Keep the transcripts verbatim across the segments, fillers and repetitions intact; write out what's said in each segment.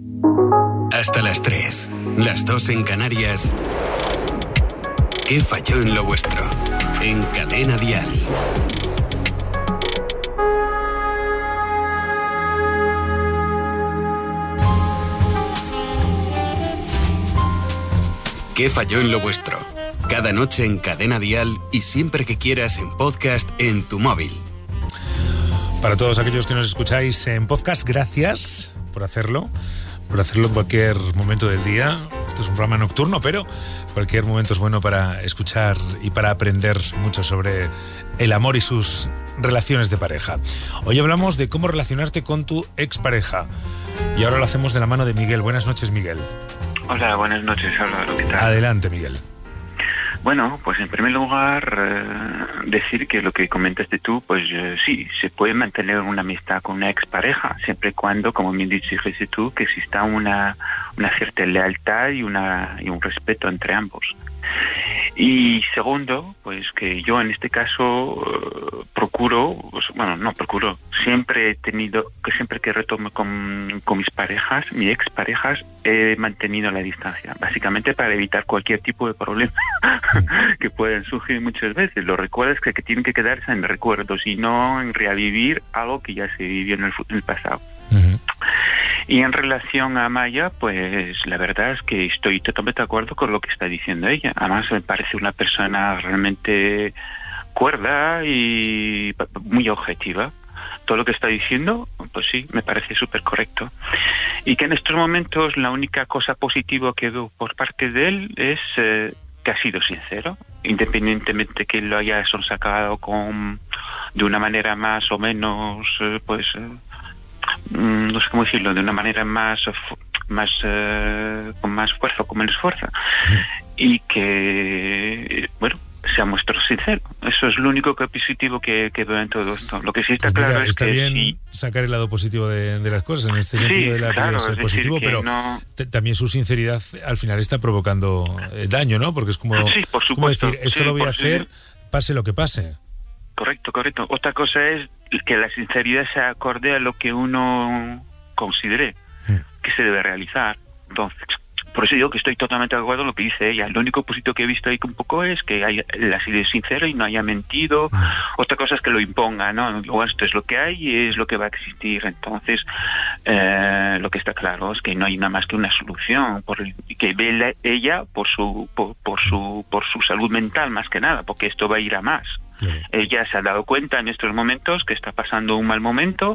Hasta las tres, las dos en Canarias. ¿Qué falló en lo vuestro? En Cadena Dial. ¿Qué falló en lo vuestro? Cada noche en Cadena Dial y siempre que quieras en podcast en tu móvil. Para todos aquellos que nos escucháis en podcast, gracias por hacerlo, por hacerlo en cualquier momento del día. Esto es un programa nocturno, pero cualquier momento es bueno para escuchar y para aprender mucho sobre el amor y sus relaciones de pareja. Hoy hablamos de cómo relacionarte con tu expareja y ahora lo hacemos de la mano de Miguel. Buenas noches, Miguel. Hola, buenas noches, Álvaro, ¿qué tal? Adelante, Miguel. Bueno, pues en primer lugar, eh, decir que lo que comentaste tú, pues eh, sí, se puede mantener una amistad con una expareja, siempre y cuando, como bien dijiste tú, que exista una, una cierta lealtad y, una, y un respeto entre ambos. Y segundo, pues que yo en este caso uh, procuro, pues, bueno, no procuro, siempre he tenido, que siempre que retomo con, con mis parejas, mis exparejas, he mantenido la distancia, básicamente para evitar cualquier tipo de problema que puedan surgir muchas veces. Los recuerdos que, que tienen que quedarse en recuerdos y no en revivir algo que ya se vivió en el, en el pasado. Uh-huh. Y en relación a Maya, pues la verdad es que estoy totalmente de acuerdo con lo que está diciendo ella. Además me parece una persona realmente cuerda y muy objetiva. Todo lo que está diciendo, pues sí, me parece súper correcto. Y que en estos momentos la única cosa positiva que veo por parte de él es eh, que ha sido sincero, independientemente que lo haya sacado con de una manera más o menos, eh, pues... Eh, no sé cómo decirlo, de una manera más más eh, con más fuerza o con menos fuerza, y que bueno, sea muestro sincero. Eso es lo único que positivo que, que veo en todo esto. Lo que sí está pues claro mira, es está que bien sí, sacar el lado positivo de, de las cosas, en este sí, sentido él ha claro, querido ser positivo, pero no... t- también su sinceridad al final está provocando eh, daño, ¿no? Porque es como, sí, por como decir, esto sí, lo voy a sí. hacer, pase lo que pase. Correcto, correcto. Otra cosa es que la sinceridad se acorde a lo que uno considere mm. que se debe realizar. Entonces, por eso digo que estoy totalmente de acuerdo con lo que dice ella. Lo único positivo que he visto ahí un poco es que haya, él ha sido sincero y no haya mentido. Mm. Otra cosa es que lo imponga, ¿no? Bueno, esto es lo que hay y es lo que va a existir. Entonces, eh, lo que está claro es que no hay nada más que una solución, por el, que ve la, ella por su, por, por su, por su salud mental más que nada, porque esto va a ir a más. Sí. Ella se ha dado cuenta en estos momentos que está pasando un mal momento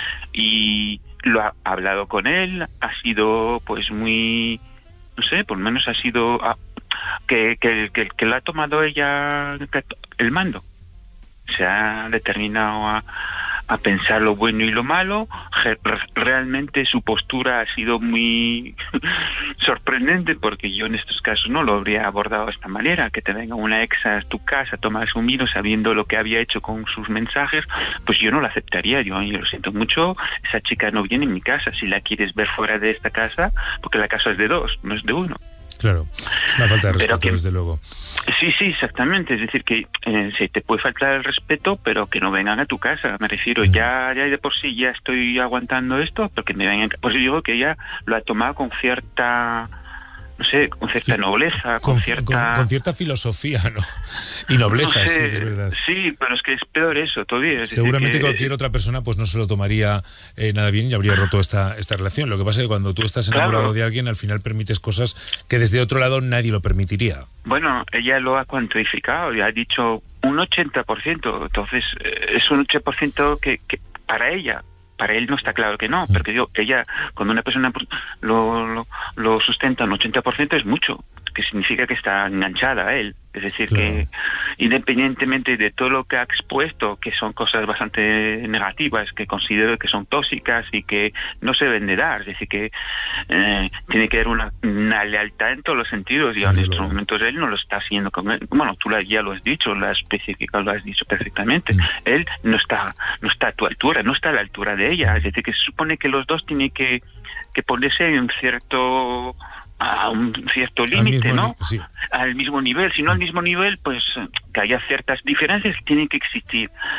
y lo ha hablado con él, ha sido pues muy, no sé, por lo menos ha sido ah, que, que, que, que lo ha tomado ella el mando. Se ha determinado a, a pensar lo bueno y lo malo. Realmente su postura ha sido muy sorprendente, porque yo en estos casos no lo habría abordado de esta manera, que te venga una ex a tu casa a tomarse un vino sabiendo lo que había hecho con sus mensajes, pues yo no lo aceptaría. Yo, yo lo siento mucho, esa chica no viene en mi casa. Si la quieres ver fuera de esta casa, porque la casa es de dos, no es de uno. Claro, es una falta de respeto, que, desde luego. Sí, sí, exactamente. Es decir, que eh, sí, te puede faltar el respeto, pero que no vengan a tu casa. Me refiero, mm. ya, ya de por sí ya estoy aguantando esto, pero que me vengan. Pues digo que ella lo ha tomado con cierta, no sé, con cierta sí, nobleza, con, con cierta... Con, con cierta filosofía, ¿no? Y nobleza, no sé, sí, es verdad. Sí, pero es que es peor eso todavía. Es Seguramente que, cualquier otra persona pues no se lo tomaría eh, nada bien y habría roto esta, esta relación. Lo que pasa es que cuando tú estás enamorado claro. de alguien, al final permites cosas que desde otro lado nadie lo permitiría. Bueno, ella lo ha cuantificado y ha dicho un ochenta por ciento. Entonces, eh, es un ochenta por ciento que, que para ella... Para él no está claro que no, porque yo, ella, cuando una persona lo, lo, lo sustenta un ochenta por ciento es mucho, que significa que está enganchada a él. Es decir, claro. que independientemente de todo lo que ha expuesto, que son cosas bastante negativas, que considero que son tóxicas y que no se deben de dar, es decir, que eh, tiene que haber una, una lealtad en todos los sentidos, y en estos luego. momentos él no lo está haciendo con él. Bueno, tú ya lo has dicho, lo has especificado, lo has dicho perfectamente. Mm. Él no está, no está a tu altura, no está a la altura de ella, es decir, que se supone que los dos tienen que, que ponerse en un cierto... a un cierto límite, ¿no? Sí. Al mismo nivel. Si no al mismo nivel, pues que haya ciertas diferencias que tienen que existir.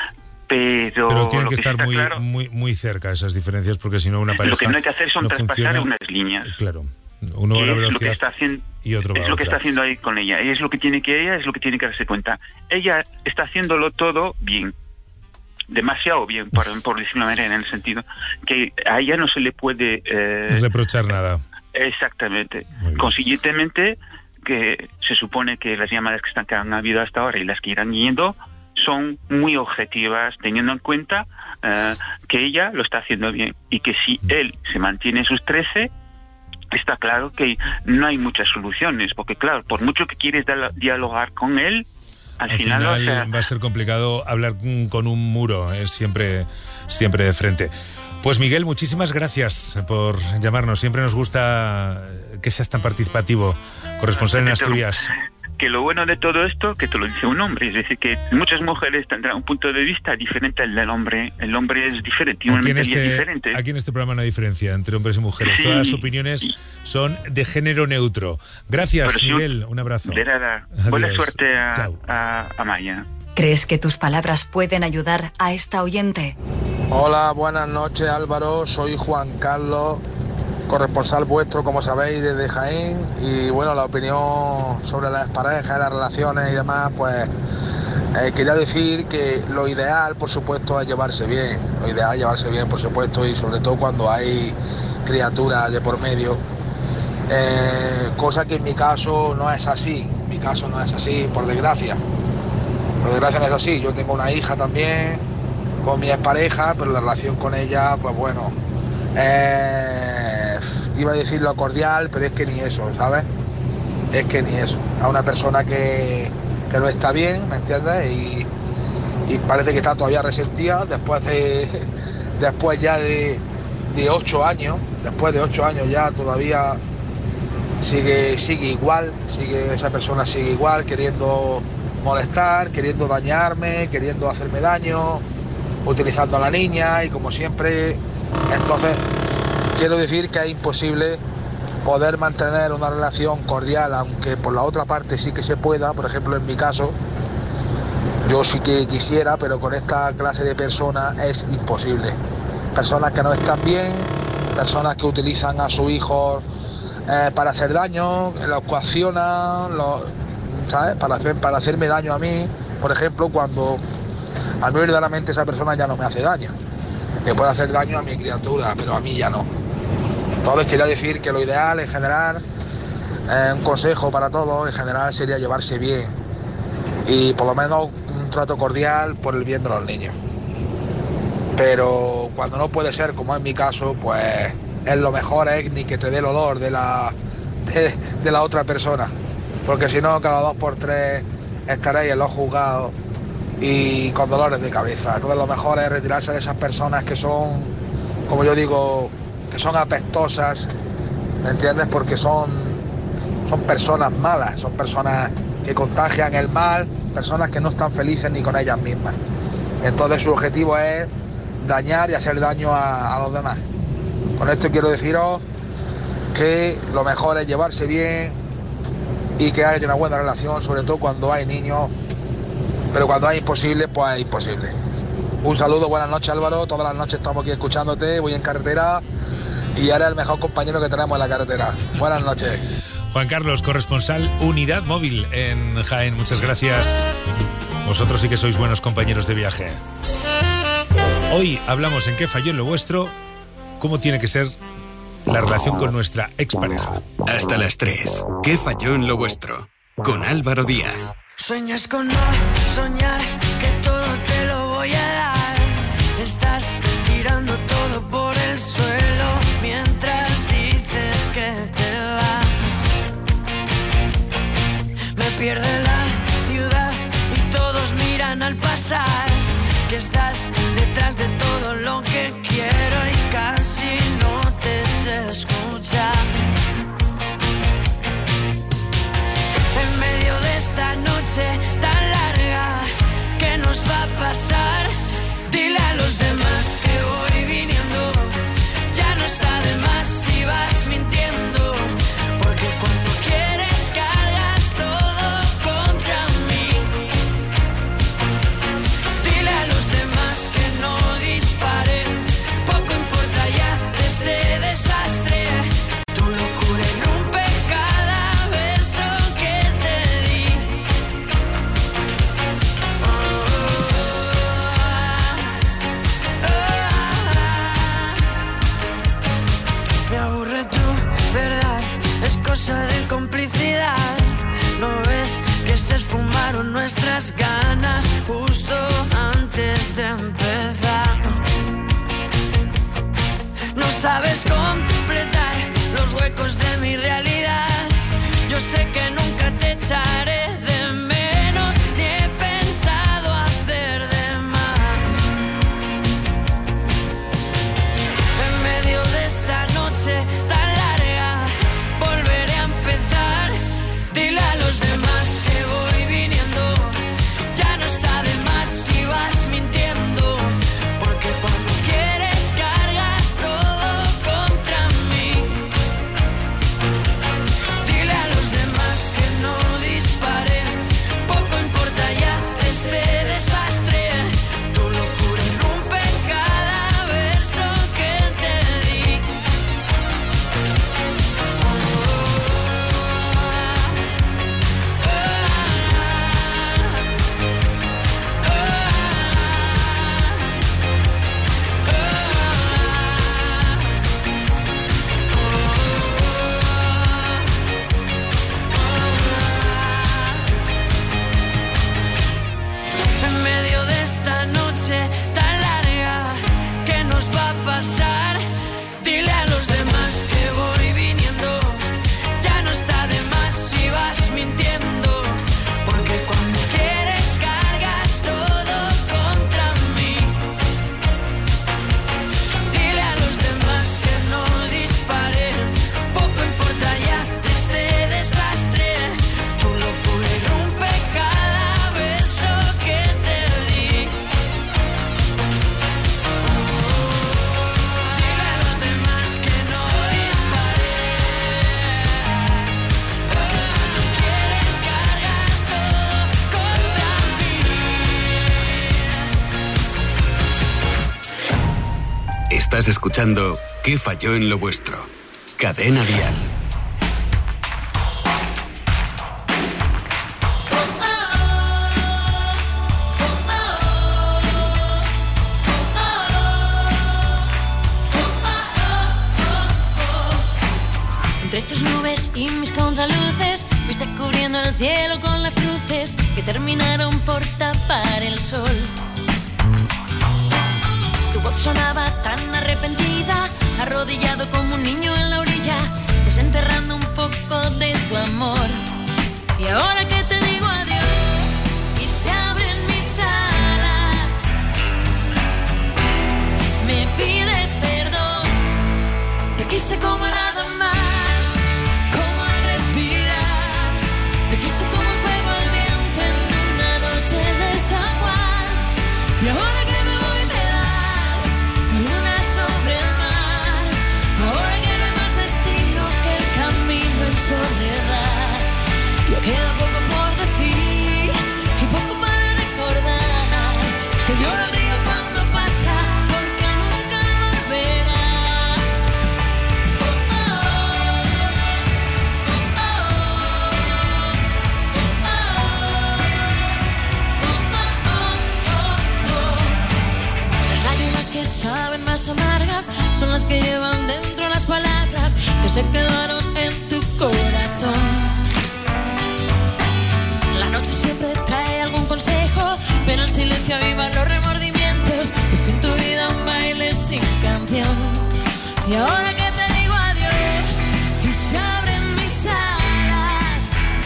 Pero, Pero tienen lo que que estar está muy, claro, muy, muy cerca esas diferencias, porque si no una pareja lo que no hay que hacer son no traspasar funciona. unas líneas. Claro, uno va a la Es lo que velocidad está haciendo, y otro va es a lo que otra. está haciendo ahí con ella. Es lo que tiene que ella, es lo que tiene que darse cuenta. Ella está haciéndolo todo bien. Demasiado bien, por, por decirlo de manera, en el sentido que a ella no se le puede... Eh, reprochar nada. Exactamente. Consiguientemente, que se supone que las llamadas que, están, que han habido hasta ahora y las que irán yendo son muy objetivas, teniendo en cuenta eh, que ella lo está haciendo bien y que si él se mantiene en sus trece, está claro que no hay muchas soluciones, porque claro, por mucho que quieres dialogar con él, al, Al final, final o sea, va a ser complicado hablar con un muro, es siempre, siempre de frente. Pues Miguel, muchísimas gracias por llamarnos. Siempre nos gusta que seas tan participativo, corresponsal en Asturias. Que lo bueno de todo esto, que te lo dice un hombre, es decir, que muchas mujeres tendrán un punto de vista diferente al del hombre. El hombre es diferente, tiene una mentalidad este, diferente. Aquí en este programa no hay diferencia entre hombres y mujeres. Sí. Todas las opiniones son de género neutro. Gracias, si Miguel. Un abrazo. De nada. Adiós. Buena suerte a, Chao. a, a Maya. ¿Crees que tus palabras pueden ayudar a esta oyente? Hola, buenas noches, Álvaro. Soy Juan Carlos, corresponsal vuestro, como sabéis, desde Jaén. Y bueno, la opinión sobre las parejas, las relaciones y demás, pues eh, quería decir que lo ideal, por supuesto, es llevarse bien. Lo ideal es llevarse bien, por supuesto, y sobre todo cuando hay criaturas de por medio. Eh, cosa que en mi caso no es así. En mi caso no es así, por desgracia. Por desgracia no es así. Yo tengo una hija también con mi expareja, pero la relación con ella, pues bueno, eh, iba a decir lo cordial, pero es que ni eso, ¿sabes? Es que ni eso. A una persona que, que no está bien, ¿me entiendes? Y, y parece que está todavía resentida después de después ya de, de ocho años, después de ocho años ya todavía sigue, sigue igual, sigue, esa persona sigue igual, queriendo molestar, queriendo dañarme, queriendo hacerme daño, utilizando a la niña y como siempre. Entonces quiero decir que es imposible poder mantener una relación cordial, aunque por la otra parte sí que se pueda. Por ejemplo, en mi caso, yo sí que quisiera, pero con esta clase de personas es imposible. Personas que no están bien, personas que utilizan a su hijo eh, para hacer daño, los coaccionan, los, ¿sabes? Para, hacer, para hacerme daño a mí, por ejemplo, cuando a mí verdaderamente esa persona ya no me hace daño. Me puede hacer daño a mi criatura, pero a mí ya no. Entonces quería decir que lo ideal en general, eh, un consejo para todos, en general sería llevarse bien y por lo menos un trato cordial por el bien de los niños. Pero cuando no puede ser, como en mi caso, pues es lo mejor es ni que te dé el olor de la, de, de la otra persona, porque si no cada dos por tres estaréis en los juzgados y con dolores de cabeza. Entonces lo mejor es retirarse de esas personas que son, como yo digo, que son apestosas, ¿me entiendes? Porque son, son personas malas, son personas que contagian el mal, personas que no están felices ni con ellas mismas. Entonces su objetivo es dañar y hacer daño a, a los demás. Con esto quiero deciros que lo mejor es llevarse bien y que haya una buena relación, sobre todo cuando hay niños, pero cuando es imposible, pues es imposible. Un saludo, buenas noches, Álvaro. Todas las noches estamos aquí escuchándote, voy en carretera y eres el mejor compañero que tenemos en la carretera. Buenas noches. Juan Carlos, corresponsal Unidad Móvil en Jaén, muchas gracias. Vosotros sí que sois buenos compañeros de viaje. Hoy hablamos en qué falló en lo vuestro, cómo tiene que ser la relación con nuestra expareja. Hasta las tres. ¿Qué falló en lo vuestro? Con Álvaro Díaz. Sueñas con no soñar, que todo te lo voy a dar. Estás tirando todo por el suelo mientras dices que te vas. Me pierde la ciudad y todos miran al pasar, que estás detrás de todo lo que quiero y casi no te sé escuchar. En medio de esta noche tan larga, aburre tu verdad, es cosa de complicidad. ¿No ves que se esfumaron nuestras ganas justo antes de empezar? No sabes completar los huecos de mi realidad. Yo sé que nunca te echaré de menos, ni he pensado hacer de más. En medio de esta noche tan larga, volveré a empezar. Dile a los demás que voy viniendo, ya no está de más si vas mintiendo, porque cuando quieres cargas todo contra mí. Dile a los demás que no disparen, poco importa ya este desastre. Tu locura irrumpe en cada verso que te di. En medio de esta noche tan larga, ¿qué nos va a pasar? Dile a los demás que voy viniendo, ya no está de más si vas mintiendo, porque cuando quieres cargas todo contra mí. Dile a los demás que no disparen, poco importa ya este desastre. Tu locura irrumpe cada verso que te di. Dile a los demás que no disparen, porque cuando quieres cargas todo contra mí. Estás escuchando ¿Qué falló en lo vuestro? Cadena Dial. Entre tus nubes y mis contraluces, fuiste cubriendo el cielo con las cruces que terminaron por tapar el sol. Tu voz sonaba tan arrepentida, arrodillado como un niño en la orilla, desenterrando un poco de tu amor. Y ahora que te digo adiós y se abren mis alas, me pides perdón. Te quise como nada más, como al respirar. Te quise como el fuego al viento en una noche de San Juan. Y ahora que me voy me das la luna sobre el mar. Ahora que no hay más destino que el camino en soledad. Ya queda poco por decir y poco para recordar, que llora el río cuando pasa porque nunca volverá. Oh, las lágrimas que saben más amargas son las que llevan dentro las palabras que se quedaron en tu corazón. La noche siempre trae algún consejo, pero el silencio aviva los remordimientos. Y fue en tu vida un baile sin canción. Y ahora que te digo adiós y se abren mis alas,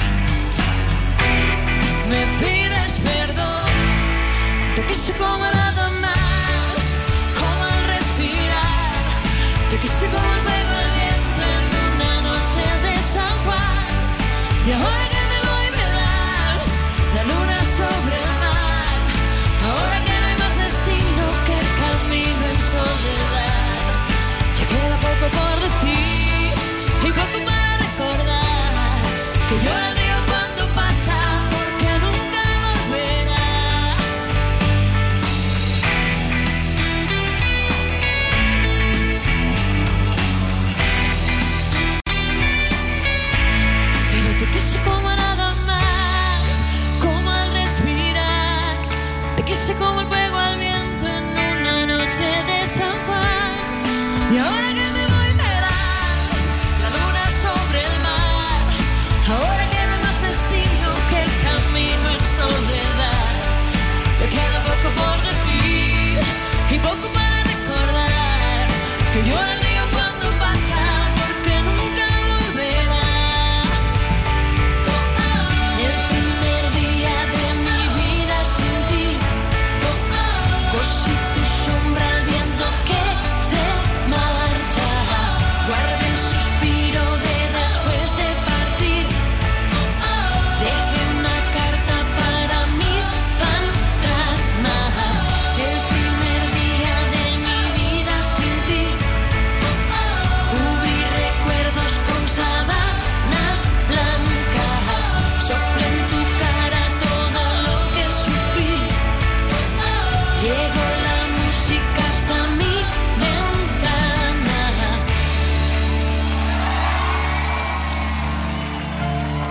me pides perdón. Te quise como nada más, como al respirar. Te quise como el fuego al viento en una noche de San Juan. Y ahora que me voy me das la luna sobre el mar. Ahora que no hay más destino que el camino en soledad. Ya queda poco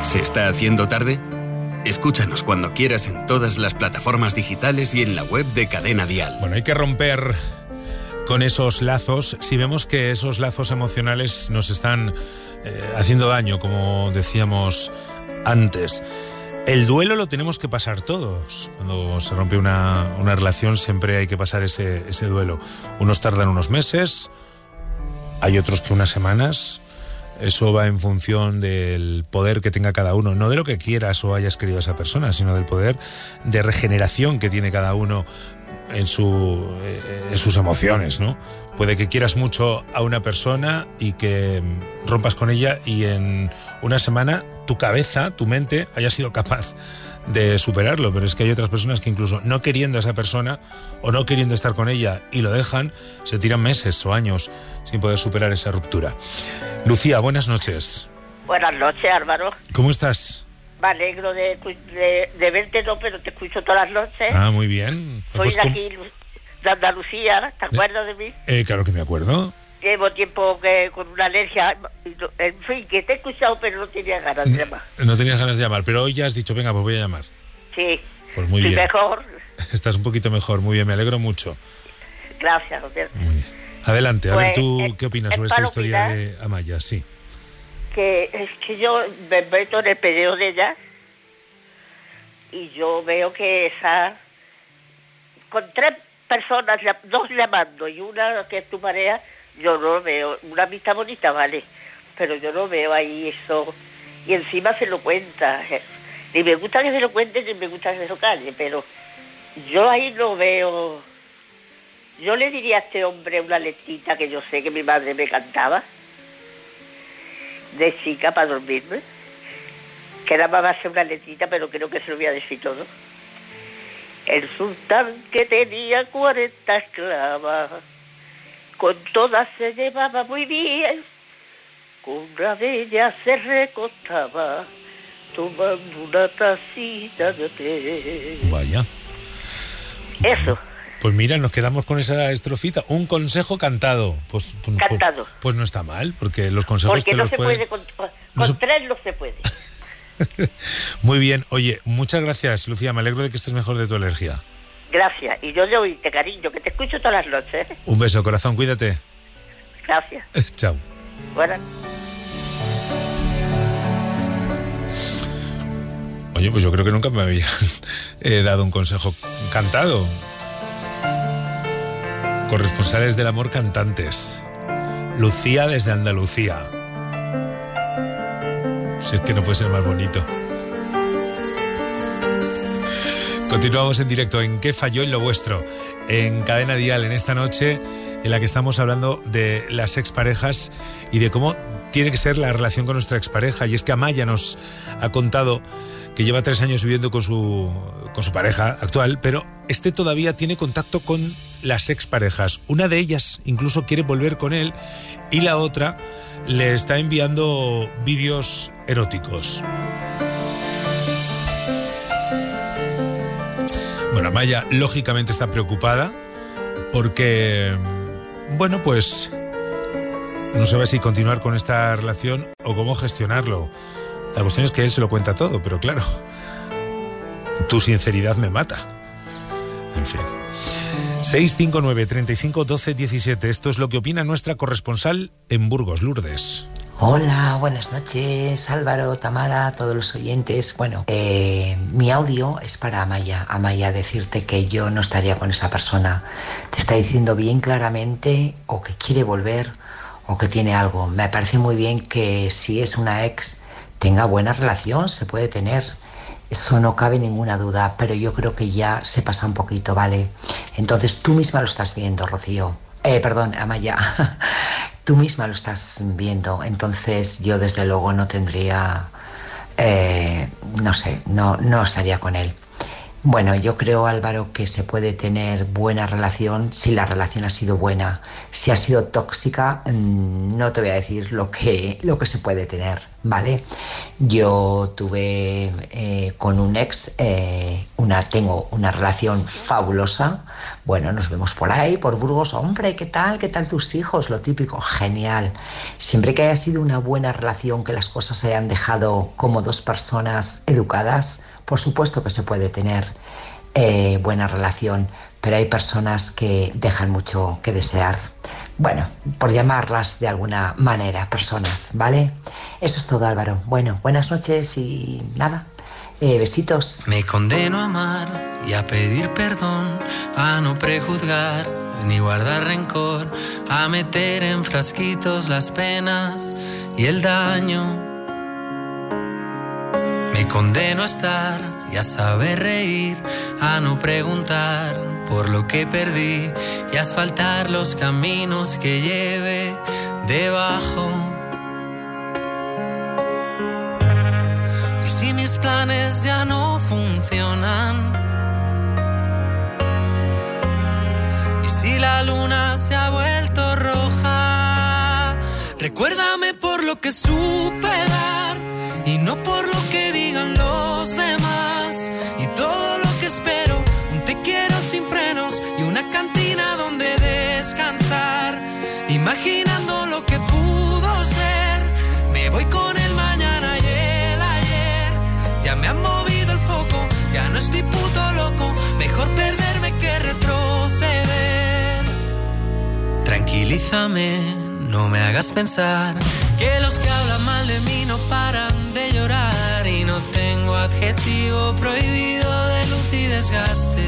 ¿Se está haciendo tarde? Escúchanos cuando quieras en todas las plataformas digitales y en la web de Cadena Dial. Bueno, hay que romper con esos lazos. Si vemos que esos lazos emocionales nos están eh, haciendo daño, como decíamos antes. El duelo lo tenemos que pasar todos. Cuando se rompe una, una relación siempre hay que pasar ese, ese duelo. Unos tardan unos meses, hay otros que unas semanas. Eso va en función del poder que tenga cada uno, no de lo que quieras o hayas querido a esa persona, sino del poder de regeneración que tiene cada uno en, su, en sus emociones, ¿no? Puede que quieras mucho a una persona y que rompas con ella y en una semana tu cabeza, tu mente, haya sido capaz de superarlo, pero es que hay otras personas que incluso no queriendo a esa persona o no queriendo estar con ella y lo dejan, se tiran meses o años sin poder superar esa ruptura. Lucía, buenas noches. Buenas noches, Álvaro. ¿Cómo estás? Me alegro de, de, de verte, no, pero te escucho todas las noches. Ah, muy bien. Soy Pues, de ¿cómo? aquí, de Andalucía, ¿te acuerdas de mí? Eh, claro que me acuerdo. Llevo tiempo que con una alergia, en fin, que te he escuchado, pero no tenía ganas de llamar. No tenías ganas de llamar, pero hoy ya has dicho, venga, pues voy a llamar. Sí. Pues muy sí, bien. mejor. Estás un poquito mejor, muy bien, me alegro mucho. Gracias, Roberto. Muy bien. Adelante, a Pues, ver tú eh, qué opinas es sobre esta para historia opinar de Amaya, sí. Que es que yo me meto en el peleo de ella y yo veo que esa, con tres personas, dos llamando y una que es tu pareja, yo no veo, una amistad bonita, vale, pero yo no veo ahí eso, y encima se lo cuenta, ni me gusta que se lo cuente, ni me gusta que se lo calle, pero yo ahí no veo. Yo le diría a este hombre una letrita que yo sé que mi madre me cantaba, de chica para dormirme, que era más va a ser una letrita, pero creo que se lo voy a decir todo. El sultán que tenía cuarenta esclavas, con todas se llevaba muy bien, con una de ellas se recostaba, tomando una tacita de té. Vaya. Eso. Pues mira, nos quedamos con esa estrofita. Un consejo cantado. Pues, pues, Cantado. Pues, pues no está mal, porque los consejos Porque te no los se puede... puede, con, con no se- tres no se puede. Muy bien. Oye, muchas gracias, Lucía. Me alegro de que estés mejor de tu alergia. Gracias. Y yo de oírte, cariño, que te escucho todas las noches. Un beso, corazón. Cuídate. Gracias. Chao. Buenas. Oye, pues yo creo que nunca me habían eh, dado un consejo cantado. Corresponsales del amor cantantes. Lucía desde Andalucía. Si es que no puede ser más bonito. Continuamos en directo en ¿Qué falló en lo vuestro? En Cadena Dial, en esta noche en la que estamos hablando de las exparejas y de cómo tiene que ser la relación con nuestra expareja. Y es que Amaya nos ha contado que lleva tres años viviendo con su, con su pareja actual, pero este todavía tiene contacto con las exparejas. Una de ellas incluso quiere volver con él y la otra le está enviando vídeos eróticos. Bueno, Amaya lógicamente está preocupada porque, bueno, pues no sabe si continuar con esta relación o cómo gestionarlo. La cuestión es que él se lo cuenta todo, pero claro, tu sinceridad me mata. En fin. seis cinco nueve, treinta y cinco, doce, diecisiete. Esto es lo que opina nuestra corresponsal en Burgos, Lourdes. Hola, buenas noches, Álvaro, Tamara, todos los oyentes. Bueno, eh, mi audio es para Amaya. Amaya, decirte que yo no estaría con esa persona. Te está diciendo bien claramente o que quiere volver o que tiene algo. Me parece muy bien que si es una ex tenga buena relación, se puede tener. Eso no cabe ninguna duda, pero yo creo que ya se pasa un poquito, ¿vale? Entonces tú misma lo estás viendo, Rocío. Eh, perdón, Amaya. Tú misma lo estás viendo. Entonces yo desde luego no tendría... Eh, no sé, no, no estaría con él. Bueno, yo creo, Álvaro, que se puede tener buena relación si la relación ha sido buena. Si ha sido tóxica, no te voy a decir lo que, lo que se puede tener, ¿vale? Yo tuve eh, con un ex, eh, una, tengo una relación fabulosa. Bueno, nos vemos por ahí, por Burgos. Hombre, ¿qué tal? ¿Qué tal tus hijos? Lo típico, genial. Siempre que haya sido una buena relación, que las cosas se hayan dejado como dos personas educadas, por supuesto que se puede tener eh, buena relación, pero hay personas que dejan mucho que desear. Bueno, por llamarlas de alguna manera, personas, ¿vale? Eso es todo, Álvaro. Bueno, buenas noches y nada, eh, besitos. Me condeno a amar y a pedir perdón, a no prejuzgar ni guardar rencor, a meter en frasquitos las penas y el daño. Me condeno a estar y a saber reír, a no preguntar por lo que perdí y a asfaltar los caminos que lleve debajo. Y si mis planes ya no funcionan, y si la luna se ha vuelto roja, recuérdame por lo que supe dar y no por lo que digan los demás. Y todo lo que espero, un te quiero sin frenos y una cantina donde descansar, imaginando lo que pudo ser. Me voy con el mañana y el ayer, ya me han movido el foco, ya no estoy puto loco, mejor perderme que retroceder. Tranquilízame, no me hagas pensar que los que hablan mal de mí no paran de llorar. Y no tengo adjetivo prohibido de luz y desgaste.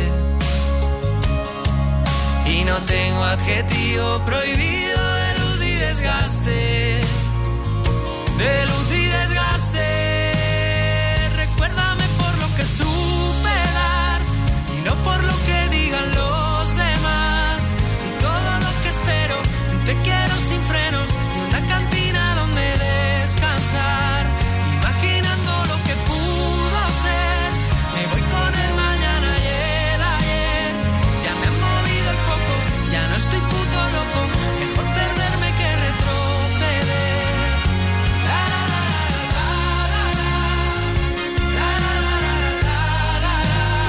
Y no tengo adjetivo prohibido de luz y desgaste. De luz y desgaste. Recuérdame por lo que supe dar y no por lo que digan los demás. Y todo lo que espero, te quiero sin frenos y una cantina donde descansar, imaginando lo que pudo ser. Me voy con el mañana y el ayer, ya me han movido el foco, ya no estoy puto loco, mejor perderme que retroceder. La, la, la, la, la, la, la, la, la, la,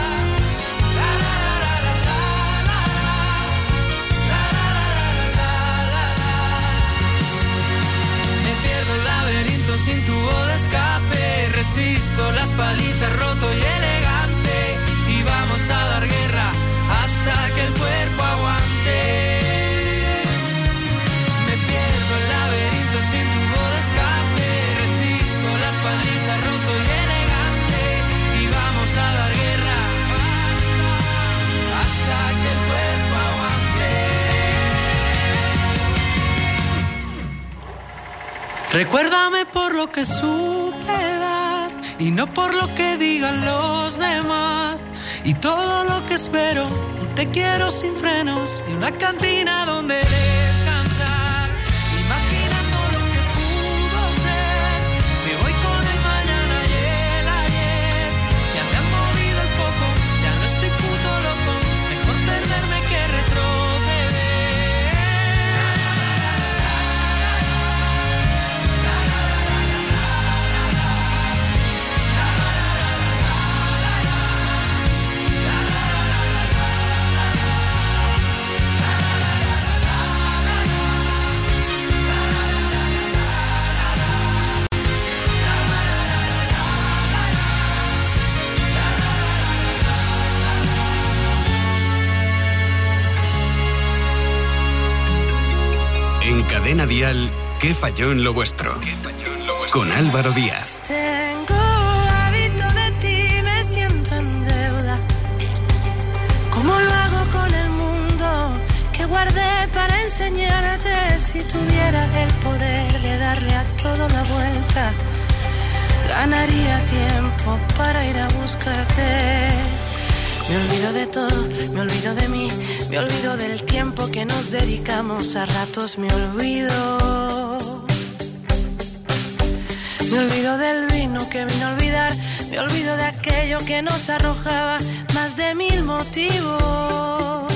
sin tubo de escape, resisto las palizas, roto y elegante, y vamos a dar guerra hasta que el cuerpo aguante. Me pierdo el laberinto sin tubo de escape, resisto las palizas, roto y elegante, y vamos a dar guerra hasta que el cuerpo aguante. Recuérdame por lo que supe dar y no por lo que digan los demás. Y todo lo que espero, un te quiero sin frenos y una cantina donde descansar, imaginando lo que pudo ser. Me voy con el mañana y el ayer, ya me han movido el foco, ya no estoy puto loco, mejor perderme que retroceder. En Cadena Dial, ¿qué falló en lo vuestro? Con Álvaro Díaz. Tengo hábito de ti, me siento en deuda. ¿Cómo lo hago con el mundo que guardé para enseñarte? Si tuviera el poder de darle a todo la vuelta, ganaría tiempo para ir a buscarte. Me olvido de todo, me olvido de mí, me olvido del tiempo que nos dedicamos, a ratos me olvido. Me olvido del vino que vino a olvidar, me olvido de aquello que nos arrojaba más de mil motivos.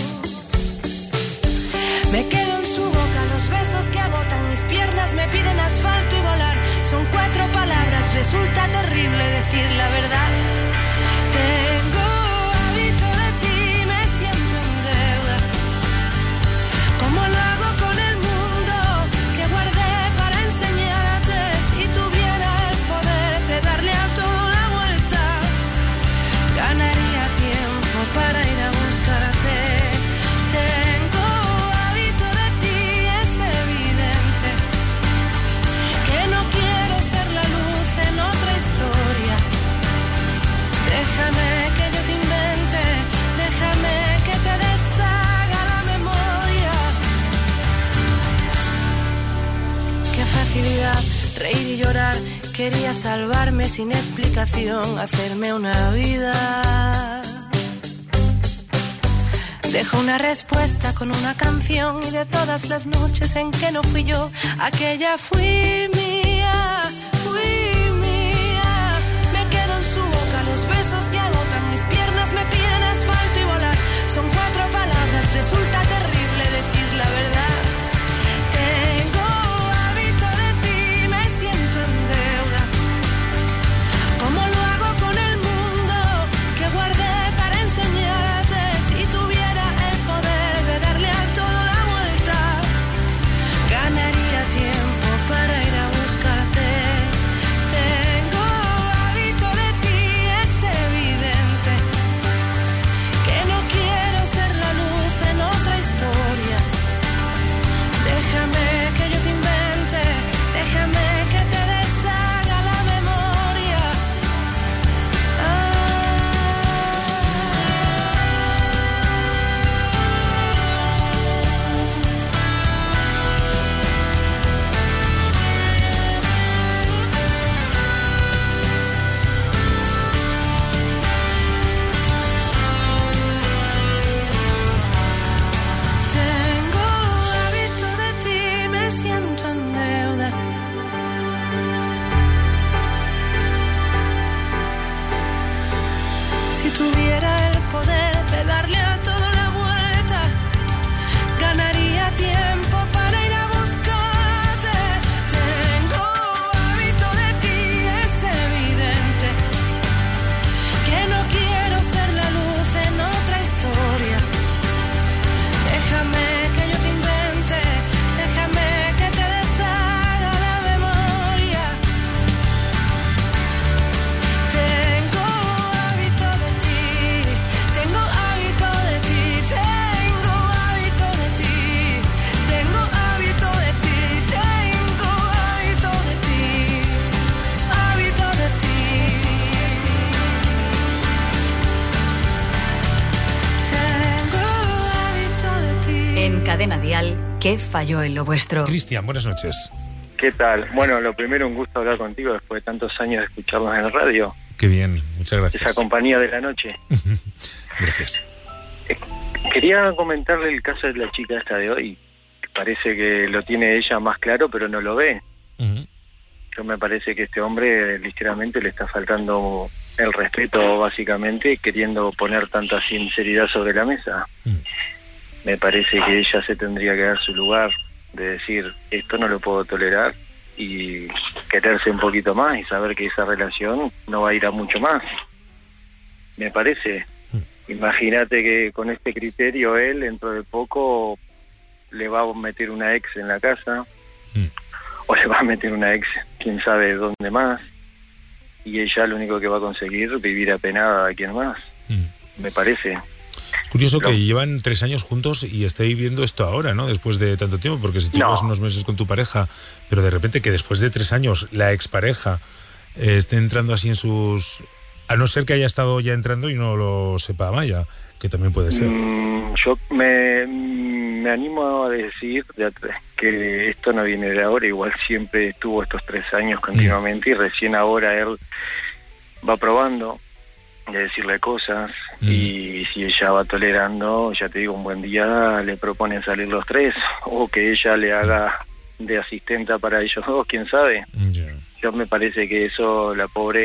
Me quedo en su boca, los besos que agotan mis piernas me piden asfalto y volar. Son cuatro palabras, resulta terrible decir la verdad. Tengo hábito de ti, me siento en deuda. ¿Cómo lo hago con el mundo que guardé para enseñarte? Si tuviera el poder de darle a todo la vuelta, ganaría tiempo para ir a buscarte. Tengo hábito de ti, es evidente que no quiero ser la luz en otra historia. Déjame que yo te invente, déjame que te deshaga la memoria. Qué facilidad, reír y llorar. Quería salvarme sin explicación, hacerme una vida. Dejo una respuesta con una canción y de todas las noches en que no fui yo, aquella fui mía, fui mía. Me quedo en su boca, los besos que agotan mis piernas me piden asfalto y volar. Son cuatro palabras, resulta terrible decir la verdad. Tengo hábito de ti, me siento en deuda. ¿Cómo lo hago con el mundo que guardé para enseñarte? Si tuviera el poder de darle a todo la vuelta, ganaría tiempo para ir a buscarte. Tengo hábito de ti, es evidente que no quiero ser la luz en otra historia. Déjame que yo te invente, déjame que te deshaga la memoria. Tengo hábito de ti, me siento en deuda. Si tuviera el poder de darle a todo la vuelta, ganaría tiempo para ir a buscarte. Tengo hábito de ti, es evidente que no quiero ser la luz en otra historia. Déjame que yo te invente, déjame que te deshaga la memoria. Tengo hábito de ti, tengo hábito de ti, tengo hábito de ti, tengo hábito de ti, tengo hábito de ti, hábito de ti. Tengo hábito de ti. En Cadena Dial, ¿qué falló en lo vuestro? Cristian, buenas noches. ¿Qué tal? Bueno, lo primero, un gusto hablar contigo después de tantos años de escucharnos en el radio. Qué bien, muchas gracias. Esa compañía de la noche. Gracias. Eh, quería comentarle el caso de la chica esta de hoy. Parece que lo tiene ella más claro, pero no lo ve. Ujú. Yo me parece que este hombre ligeramente le está faltando el respeto, básicamente, queriendo poner tanta sinceridad sobre la mesa. Mm. Me parece que ella se tendría que dar su lugar de decir, esto no lo puedo tolerar, y quererse un poquito más y saber que esa relación no va a ir a mucho más. Me parece. Imagínate que con este criterio él, dentro de poco, le va a meter una ex en la casa, Mm. o le va a meter una ex quién sabe dónde más, y ella lo único que va a conseguir es vivir apenada a quien más. Mm. Me parece. Es curioso Pero- que llevan tres años juntos y estéis viendo esto ahora, ¿no? Después de tanto tiempo, porque si tú No. llevas unos meses con tu pareja, pero de repente que después de tres años la expareja eh, esté entrando así en sus... A no ser que haya estado ya entrando y no lo sepa Amaya, que también puede ser. Mm, yo me, me animo a decir de at- que esto no viene de ahora, igual siempre estuvo estos tres años continuamente y recién ahora él va probando de decirle cosas Mm. y si ella va tolerando, ya te digo, un buen día le proponen salir los tres o que ella le haga de asistenta para ellos dos, quién sabe. Ya. Yo me parece que eso, la pobre,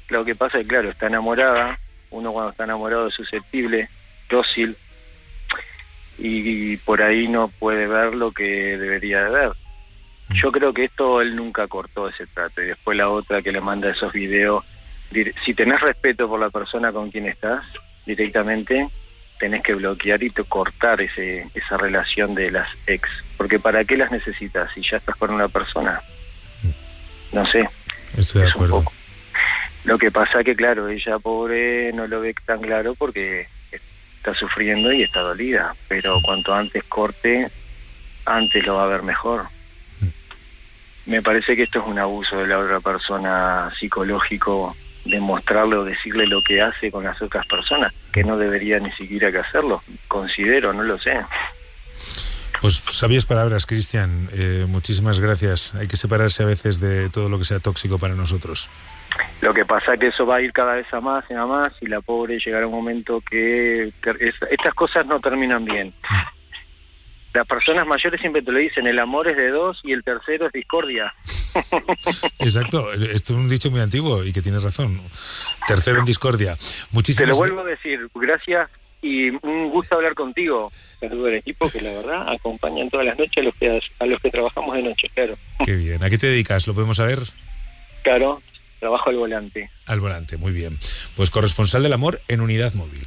Lo que pasa es que, claro, está enamorada. Uno cuando está enamorado es susceptible, dócil, y, y por ahí no puede ver lo que debería de ver. Yo creo que esto él nunca cortó ese trato. Y después la otra que le manda esos videos. Si tenés respeto por la persona con quien estás, directamente tenés que bloquear y te cortar ese esa relación de las ex. Porque ¿para qué las necesitas si ya estás con una persona? No sé. Estoy de acuerdo. Lo que pasa que, claro, ella, pobre, no lo ve tan claro porque está sufriendo y está dolida. Pero cuanto antes corte, antes lo va a ver mejor. Me parece que esto es un abuso de la otra persona psicológico, demostrarle o decirle lo que hace con las otras personas, que no debería ni siquiera que hacerlo. Considero, no lo sé. Pues sabias palabras, Cristian. Eh, muchísimas gracias. Hay que separarse a veces de todo lo que sea tóxico para nosotros. Lo que pasa es que eso va a ir cada vez a más y a más, y la pobre llegará un momento que ter- estas cosas no terminan bien. Las personas mayores siempre te lo dicen, el amor es de dos y el tercero es discordia. Exacto, esto es un dicho muy antiguo y que tienes razón. Tercero en discordia. Muchísimas Te lo vuelvo a decir, gracias y un gusto hablar contigo. Saludo al equipo que la verdad acompañan todas las noches a los que, a los que trabajamos de noche, claro. Qué bien. ¿A qué te dedicas? ¿Lo podemos saber? Claro, trabajo al volante. Al volante, muy bien. Pues corresponsal del amor en Unidad Móvil.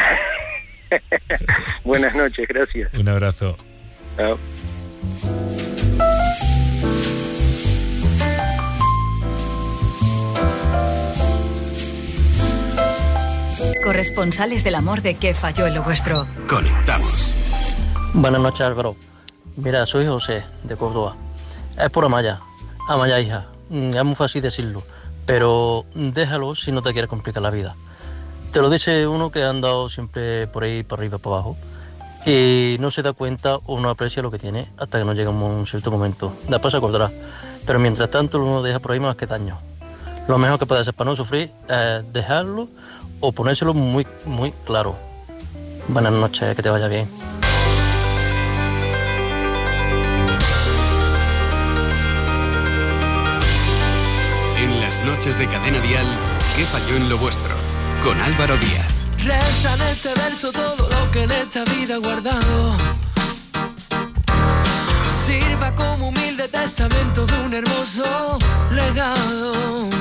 Buenas noches, gracias. Un abrazo. Chao. Corresponsales del amor de ¿Qué falló en lo vuestro? Conectamos. Buenas noches, Álvaro. Mira, soy José, de Córdoba. Es por Amaya. Amaya, hija. Es muy fácil decirlo, pero déjalo si no te quieres complicar la vida. Te lo dice uno que ha andado siempre por ahí, por arriba, por abajo, y no se da cuenta o no aprecia lo que tiene hasta que no llega un cierto momento. Después se acordará, pero mientras tanto uno deja por ahí más que daño. Lo mejor que puede hacer para no sufrir es dejarlo o ponérselo muy, muy claro. Buenas noches, que te vaya bien. En las noches de Cadena Dial, ¿Qué falló en lo vuestro? Con Álvaro Díaz. Resta en este verso todo lo que en esta vida he guardado. Sirva como humilde testamento de un hermoso legado.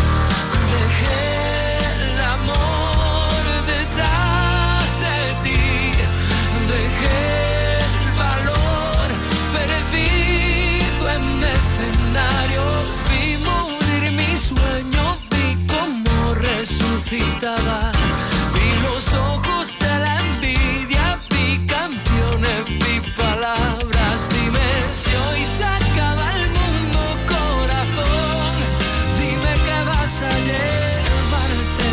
Dejé el amor detrás de ti. Dejé el valor perdido en escenarios. Vi morir mi sueño, vi cómo resucitaba. Vi los ojos de la envidia, vi canciones, vi palabras. Dime si hoy se acaba el mundo, corazón. Dime que vas a llevarte.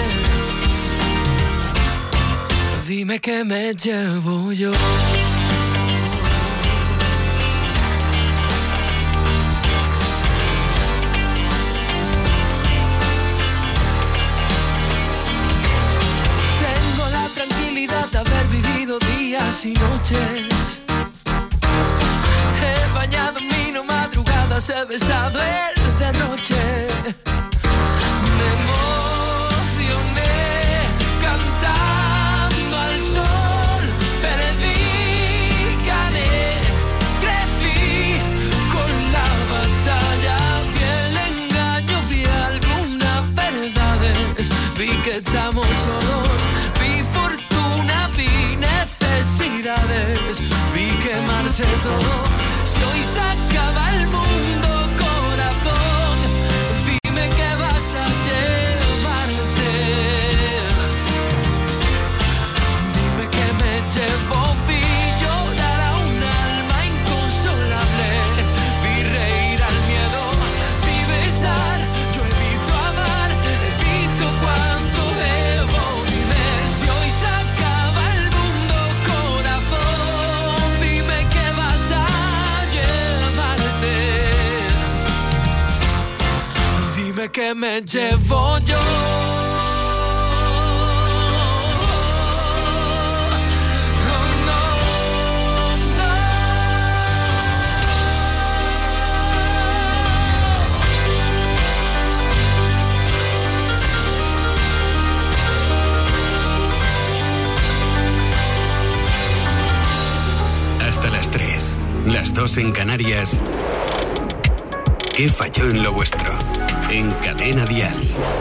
Dime que me llevo yo. De haber vivido días y noches. He bañado en vino madrugadas, he besado el derroche. Me emocioné cantando al sol. Perdí, gané, crecí con la batalla. Vi el engaño, vi algunas verdades. Vi que estamos solos, vi fortuna, vi necesidades, vi quemarse todo. Si hoy se acaba el mundo, corazón, dime que vas a llevarte. Dime que me llevo, vi llorar a un alma inconsolable, vi reír al miedo, vi besar. Yo evito amar, evito cuánto debo. Dime si hoy se acaba el mundo, corazón, dime que vas a llevarte. Dime que me llevo yo. dos en Canarias. ¿Qué falló en lo vuestro? En Cadena Dial.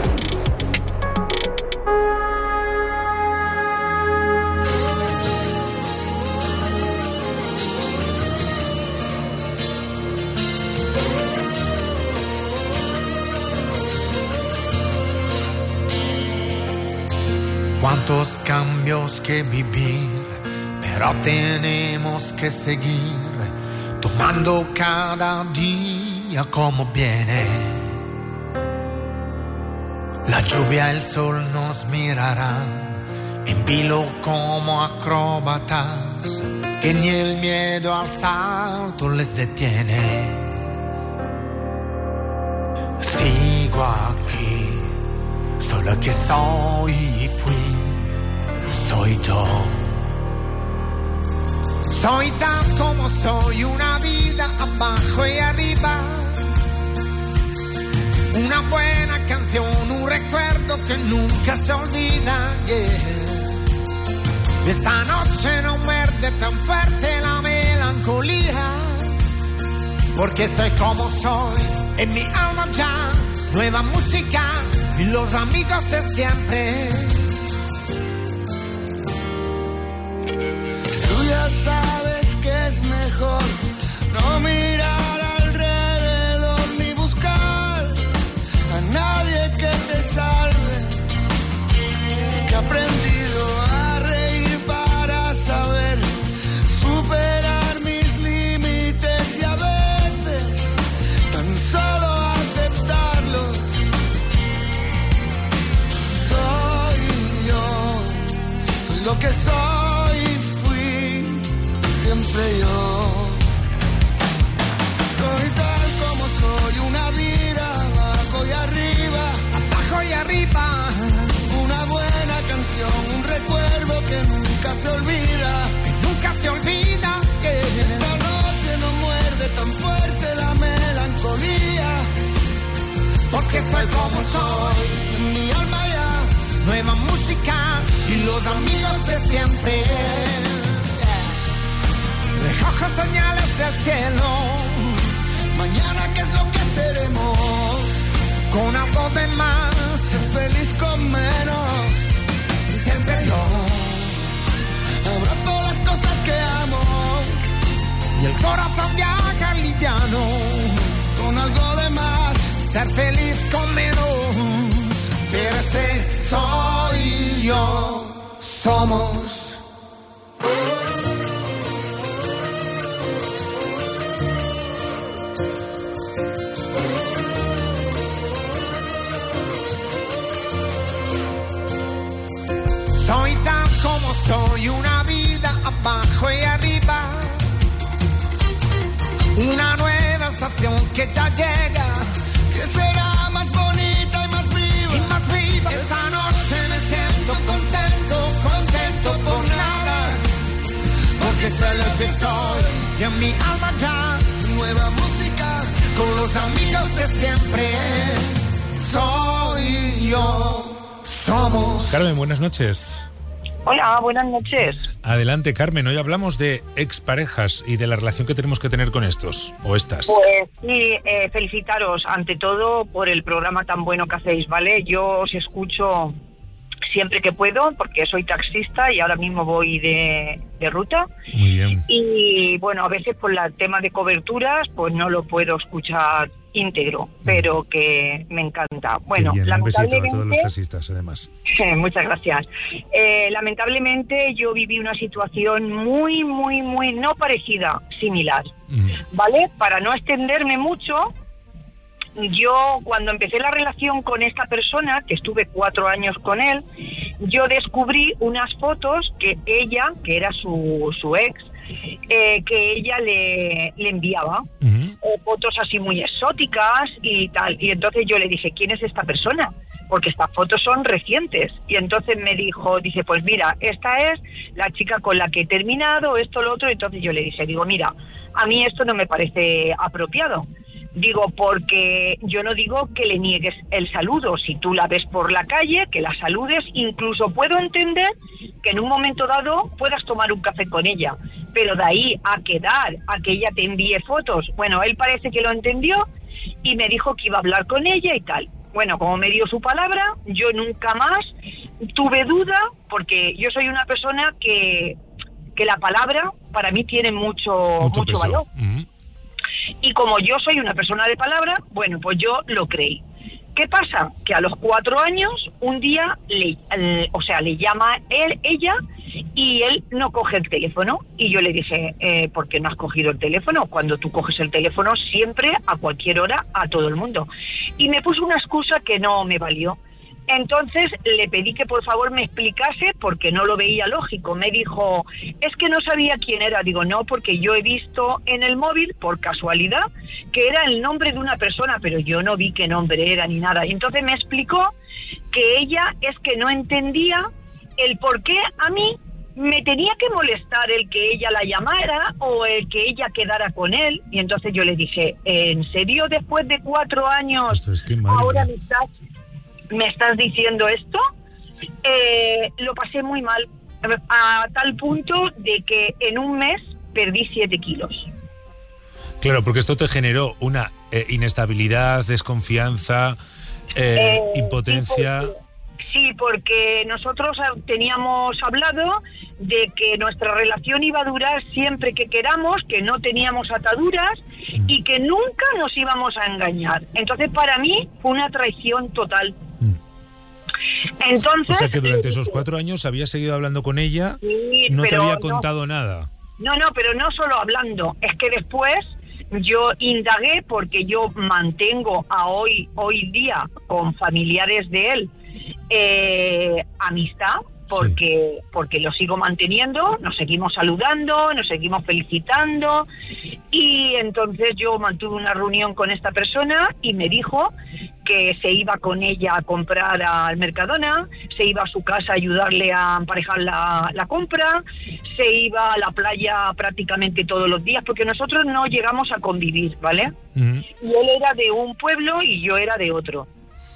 Cuántos cambios que vivir, pero tenemos que seguir tomando cada día como viene. La lluvia, el sol nos mirarán en vilo como acróbatas, que ni el miedo al salto les detiene. Sigo aquí, solo que soy y fui, soy yo. Soy tan como soy, una vida abajo y arriba, una buena canción, un recuerdo que nunca se olvida, yeah. Esta noche no muerde tan fuerte la melancolía, porque soy como soy, en mi alma ya, nueva música y los amigos de siempre. Tú ya sabes que es mejor no mirar alrededor ni buscar a nadie que te salve, que he aprendido a reír para saber superar mis límites y a veces tan solo aceptarlos. Soy yo, soy lo que soy, fui siempre yo. Soy tal como soy, una vida abajo y arriba, abajo y arriba, una buena canción, un recuerdo que nunca se olvida, que nunca se olvida, que esta noche no muerde tan fuerte la melancolía, porque soy como soy, mi alma ya, nueva música y los amigos de siempre. Recojo señales del cielo, mañana qué es lo que seremos, con algo de más, ser feliz con menos, siempre yo abrazo las cosas que amo y el corazón viaja liviano, con algo de más, ser feliz con menos, pero este soy yo, somos. Soy tan como soy, una vida abajo y arriba, una nueva estación que ya llega, que será más bonita y más viva, y más viva. Esta noche me siento contento, contento por nada, porque soy lo que soy, y en mi alma ya, nueva música, con los amigos de siempre. Soy yo. Somos. Carmen, buenas noches. Hola, buenas noches. Adelante, Carmen. Hoy hablamos de exparejas y de la relación que tenemos que tener con estos o estas. Pues sí, eh, felicitaros ante todo por el programa tan bueno que hacéis, ¿vale? Yo os escucho siempre que puedo porque soy taxista y ahora mismo voy de, de ruta. Muy bien. Y bueno, a veces por el tema de coberturas pues no lo puedo escuchar íntegro, pero que me encanta. Bueno, bien, un besito lamentablemente, a todos los taxistas, además. Muchas gracias. Eh, lamentablemente yo viví una situación muy, muy, muy no parecida, similar, mm. ¿vale? Para no extenderme mucho, yo cuando empecé la relación con esta persona, que estuve cuatro años con él, yo descubrí unas fotos que ella, que era su, su ex, eh, que ella le, le enviaba, uh-huh. eh, fotos así muy exóticas y tal, y entonces yo le dije, ¿quién es esta persona? Porque estas fotos son recientes, y entonces me dijo, dice, pues mira, esta es la chica con la que he terminado, esto, lo otro, y entonces yo le dije, digo, mira, a mí esto no me parece apropiado. Digo, porque yo no digo que le niegues el saludo. Si tú la ves por la calle, que la saludes. Incluso puedo entender que en un momento dado puedas tomar un café con ella. pero de ahí a quedar, a que ella te envíe fotos, bueno, él parece que lo entendió y me dijo que iba a hablar con ella y tal. Bueno, como me dio su palabra, yo nunca más tuve duda, porque yo soy una persona que, que la palabra para mí tiene mucho, mucho, mucho valor. Uh-huh. Y como yo soy una persona de palabra, bueno, pues yo lo creí. ¿Qué pasa? Que a los cuatro años, un día, le, eh, o sea, le llama él, ella, y él no coge el teléfono. Y yo le dije, eh, ¿por qué no has cogido el teléfono? Cuando tú coges el teléfono, siempre, a cualquier hora, a todo el mundo. Y me puso una excusa que no me valió. Entonces le pedí que por favor me explicase porque no lo veía lógico. Me dijo, es que no sabía quién era. Digo, no, porque yo he visto en el móvil, por casualidad, que era el nombre de una persona, pero yo no vi qué nombre era ni nada. Y entonces me explicó que ella es que no entendía el por qué a mí me tenía que molestar el que ella la llamara o el que ella quedara con él. Y entonces yo le dije, ¿en serio después de cuatro años es que ahora me estás... ¿me estás diciendo esto? Eh, lo pasé muy mal, a tal punto de que en un mes perdí siete kilos. Claro, porque esto te generó una eh, inestabilidad, desconfianza, eh, eh, impotencia... Sí porque, sí, porque nosotros teníamos hablado de que nuestra relación iba a durar siempre que queramos, que no teníamos ataduras mm. y que nunca nos íbamos a engañar. Entonces, para mí, fue una traición total. Entonces, o sea que durante esos cuatro años habías seguido hablando con ella, sí, no te había contado no, nada. No, no, pero no solo hablando, es que después yo indagué porque yo mantengo a hoy, hoy día con familiares de él eh, amistad, porque, sí. porque lo sigo manteniendo, nos seguimos saludando, nos seguimos felicitando y entonces yo mantuve una reunión con esta persona y me dijo que se iba con ella a comprar al Mercadona, se iba a su casa a ayudarle a emparejar la, la compra, se iba a la playa prácticamente todos los días, porque nosotros no llegamos a convivir, ¿vale? Uh-huh. Y él era de un pueblo y yo era de otro.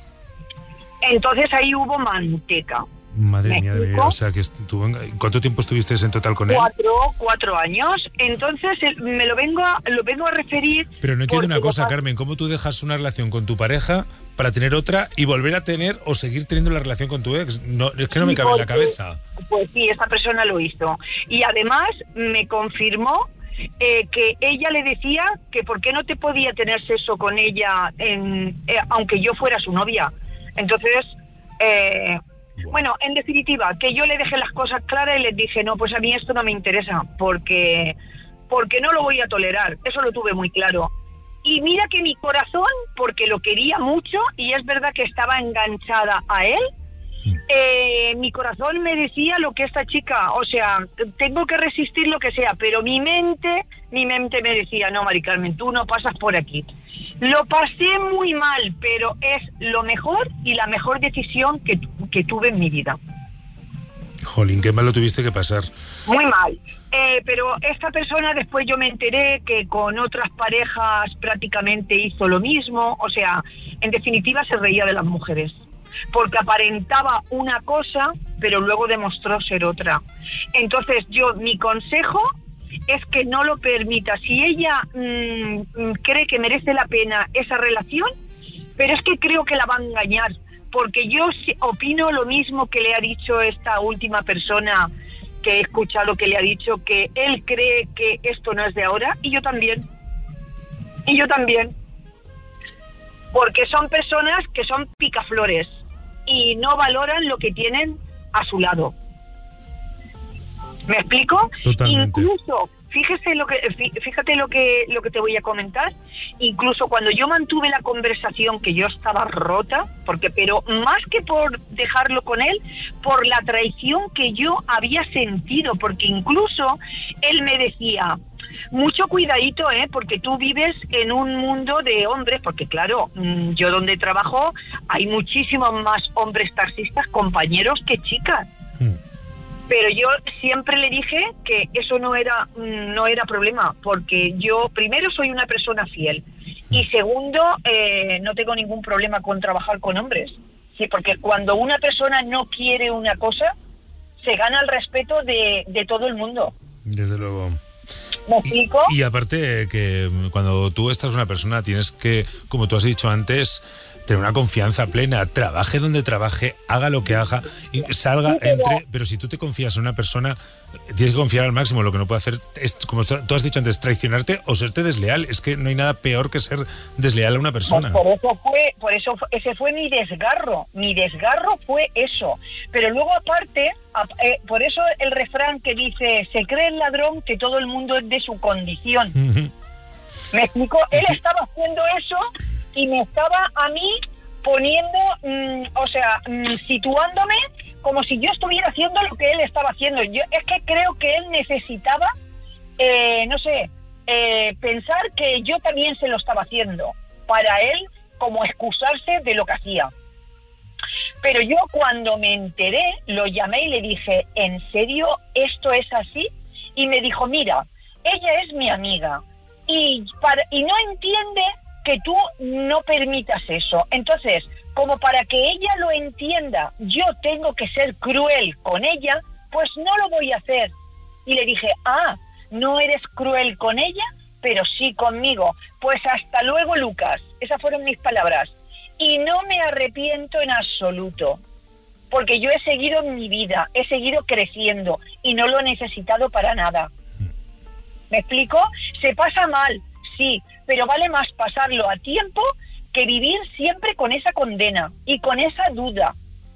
Entonces ahí hubo manteca. Madre mía, de o sea que estuvo en... ¿Cuánto tiempo estuviste en total con él? Cuatro, cuatro años. Entonces me lo vengo a, lo vengo a referir. Pero no entiendo una cosa, Carmen, ¿cómo tú dejas una relación con tu pareja para tener otra y volver a tener o seguir teniendo la relación con tu ex? No, es que no me cabe en la cabeza. Pues sí, esa persona lo hizo. Y además me confirmó eh, que ella le decía que por qué no te podía tener sexo con ella en, eh, aunque yo fuera su novia. Entonces... Eh, Bueno, en definitiva, que yo le dejé las cosas claras y les dije, no, pues a mí esto no me interesa, porque, porque no lo voy a tolerar, eso lo tuve muy claro. Y mira que mi corazón, porque lo quería mucho, y es verdad que estaba enganchada a él, eh, mi corazón me decía lo que esta chica, o sea, tengo que resistir lo que sea, pero mi mente, mi mente me decía, no, Mari Carmen, tú no pasas por aquí. Lo pasé muy mal, pero es lo mejor y la mejor decisión que, que tuve en mi vida. Jolín, qué mal lo tuviste que pasar. Muy mal. Eh, pero esta persona después yo me enteré que con otras parejas prácticamente hizo lo mismo. O sea, en definitiva se reía de las mujeres. Porque aparentaba una cosa, pero luego demostró ser otra. Entonces yo, mi consejo... es que no lo permita. Si ella mmm, cree que merece la pena esa relación, pero es que creo que la va a engañar, porque yo opino lo mismo que le ha dicho esta última persona que he escuchado que le ha dicho, que él cree que esto no es de ahora, y yo también. Y yo también. Porque son personas que son picaflores y no valoran lo que tienen a su lado. ¿Me explico? Totalmente. Incluso, fíjese lo que, fíjate lo que, lo que te voy a comentar. Incluso cuando yo mantuve la conversación, que yo estaba rota, porque, pero más que por dejarlo con él, por la traición que yo había sentido, porque incluso él me decía, mucho cuidadito, eh, porque tú vives en un mundo de hombres, porque claro, yo donde trabajo hay muchísimos más hombres taxistas, compañeros, que chicas. Hmm. Pero yo siempre le dije que eso no era no era problema, porque yo primero soy una persona fiel y segundo eh, no tengo ningún problema con trabajar con hombres. Sí, porque cuando una persona no quiere una cosa, se gana el respeto de, de todo el mundo. Desde luego. ¿Me explico? Y, y aparte que cuando tú estás una persona tienes que, como tú has dicho antes, tener una confianza plena, trabaje donde trabaje, haga lo que haga, y salga, Sí, pero- entre, pero si tú te confías en una persona, tienes que confiar al máximo. Lo que no puede hacer es, como tú has dicho antes, traicionarte o serte desleal. Es que no hay nada peor que ser desleal a una persona. Por eso fue, por eso fue- ese fue mi desgarro, mi desgarro fue eso. Pero luego aparte, a- eh, por eso el refrán que dice, se cree el ladrón que todo el mundo es de su condición. Ujú. ¿Me explico? Él estaba haciendo eso y me estaba a mí poniendo, mm, o sea, mm, situándome como si yo estuviera haciendo lo que él estaba haciendo. Yo es que creo que él necesitaba, eh, no sé, eh, pensar que yo también se lo estaba haciendo, para él como excusarse de lo que hacía. Pero yo cuando me enteré, lo llamé y le dije, ¿en serio esto es así? Y me dijo, mira, ella es mi amiga y, para, y no entiende que tú no permitas eso. Entonces, como para que ella lo entienda, yo tengo que ser cruel con ella, pues no lo voy a hacer. Y le dije, ah, no eres cruel con ella, pero sí conmigo. Pues hasta luego, Lucas. Esas fueron mis palabras. Y no me arrepiento en absoluto, porque yo he seguido en mi vida, he seguido creciendo y no lo he necesitado para nada. ¿Me explico? Se pasa mal, sí, pero vale más pasarlo a tiempo que vivir siempre con esa condena y con esa duda.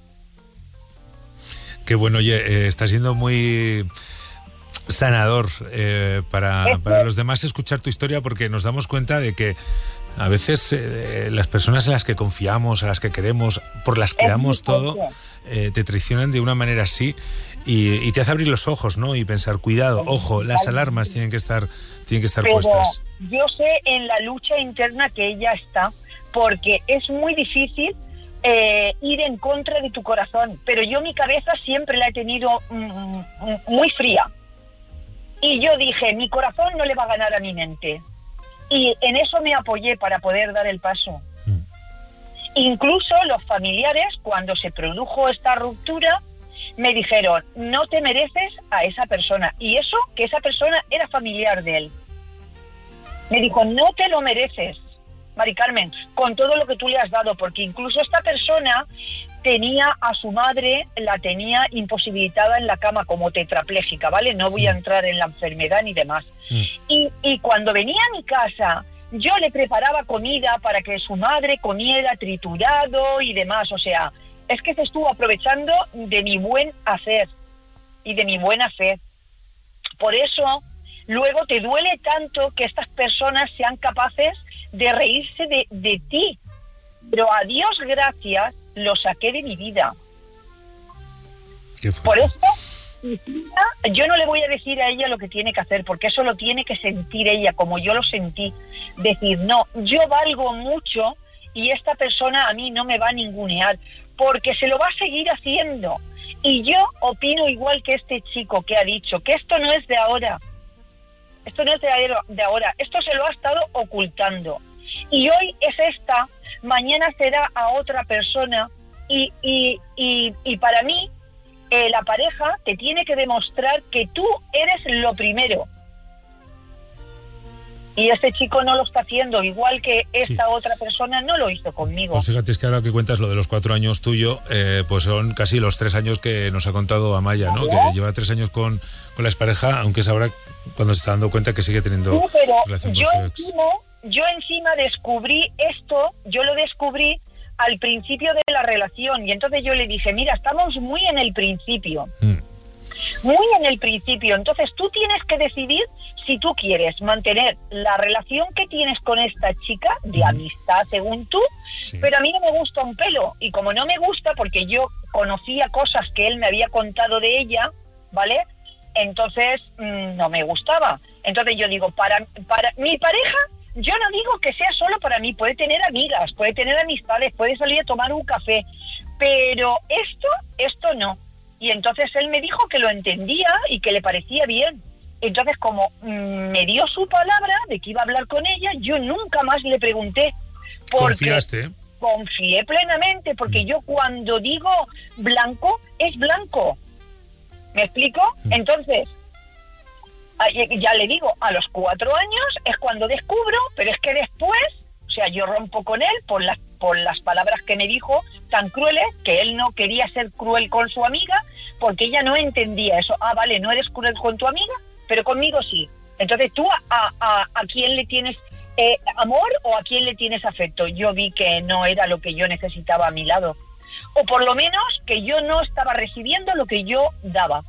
Qué bueno, oye, eh, está siendo muy sanador eh, para, para los demás escuchar tu historia, porque nos damos cuenta de que a veces eh, las personas en las que confiamos, a las que queremos, por las que damos todo, eh, te traicionan de una manera así y, y te hace abrir los ojos, ¿no? Y pensar, cuidado, ojo, las alarmas tienen que estar, tienen que estar Pero puestas. yo sé en la lucha interna que ella está, porque es muy difícil eh, ir en contra de tu corazón, pero yo mi cabeza siempre la he tenido mm, mm, muy fría. Y yo dije, mi corazón no le va a ganar a mi mente. Y en eso me apoyé para poder dar el paso. Mm. Incluso los familiares, cuando se produjo esta ruptura, me dijeron, no te mereces a esa persona. Y eso, que esa persona era familiar de él. Me dijo, no te lo mereces, Mari Carmen, con todo lo que tú le has dado, porque incluso esta persona tenía a su madre, la tenía imposibilitada en la cama como tetrapléjica, ¿vale? No voy a entrar en la enfermedad ni demás. Mm. Y, y cuando venía a mi casa, yo le preparaba comida para que su madre comiera triturado y demás. O sea, es que se estuvo aprovechando de mi buen hacer y de mi buena fe. Por eso, luego te duele tanto que estas personas sean capaces de reírse de, de ti. Pero a Dios gracias, lo saqué de mi vida. Por eso, yo no le voy a decir a ella lo que tiene que hacer, porque eso lo tiene que sentir ella, como yo lo sentí. Decir, no, yo valgo mucho y esta persona a mí no me va a ningunear, porque se lo va a seguir haciendo. Y yo opino igual que este chico que ha dicho, que esto no es de ahora. Esto no es de ahora, esto se lo ha estado ocultando. Y hoy es esta, mañana será a otra persona y, y, y, y para mí eh, la pareja te tiene que demostrar que tú eres lo primero. Y este chico no lo está haciendo, igual que esta sí. otra persona no lo hizo conmigo. Pues fíjate, es que ahora que cuentas lo de los cuatro años tuyo, eh, pues son casi los tres años que nos ha contado Amaya, ¿no? Que lleva tres años con, con la expareja, aunque es ahora cuando se está dando cuenta que sigue teniendo sí, pero relación yo con su ex. Encima, yo encima descubrí esto, yo lo descubrí al principio de la relación, y entonces yo le dije, mira, estamos muy en el principio. Mm. Muy en el principio, entonces tú tienes que decidir si tú quieres mantener la relación que tienes con esta chica de amistad, según tú, sí. Pero a mí no me gusta un pelo, y como no me gusta, porque yo conocía cosas que él me había contado de ella, ¿vale? Entonces mmm, no me gustaba. Entonces yo digo, para, para mi pareja, yo no digo que sea solo para mí, puede tener amigas, puede tener amistades, puede salir a tomar un café, pero esto, esto no. Y entonces él me dijo que lo entendía y que le parecía bien. Entonces, como mmm, me dio su palabra de que iba a hablar con ella, yo nunca más le pregunté. ¿Confiaste? Confié plenamente, porque mm. yo cuando digo blanco, es blanco. ¿Me explico? Mm. Entonces, ya le digo, a los cuatro años es cuando descubro, pero es que después, o sea, yo rompo con él por las, por las palabras que me dijo tan crueles, que él no quería ser cruel con su amiga, porque ella no entendía eso. Ah, vale, no eres cruel con tu amiga, pero conmigo sí. Entonces tú, ¿a, a, a quién le tienes eh, amor o a quién le tienes afecto? Yo vi que no era lo que yo necesitaba a mi lado. O por lo menos que yo no estaba recibiendo lo que yo daba.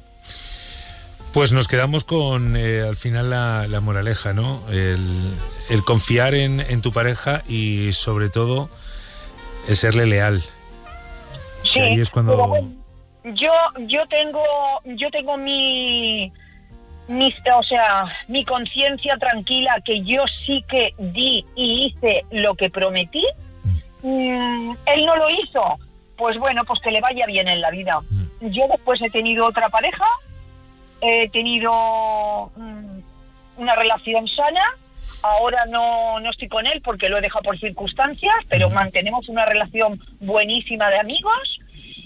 Pues nos quedamos con, eh, al final, la, la moraleja, ¿no? El, el confiar en, en tu pareja y, sobre todo, el serle leal. Sí, ahí es cuando... pero bueno, yo, yo tengo, yo tengo mi... Mi, o sea, mi conciencia tranquila, que yo sí que di y hice lo que prometí. Mm, él no lo hizo, pues bueno, pues que le vaya bien en la vida. Mm. Yo después he tenido otra pareja, he tenido mm, una relación sana. Ahora no, no estoy con él porque lo he dejado por circunstancias, pero mm. mantenemos una relación buenísima de amigos.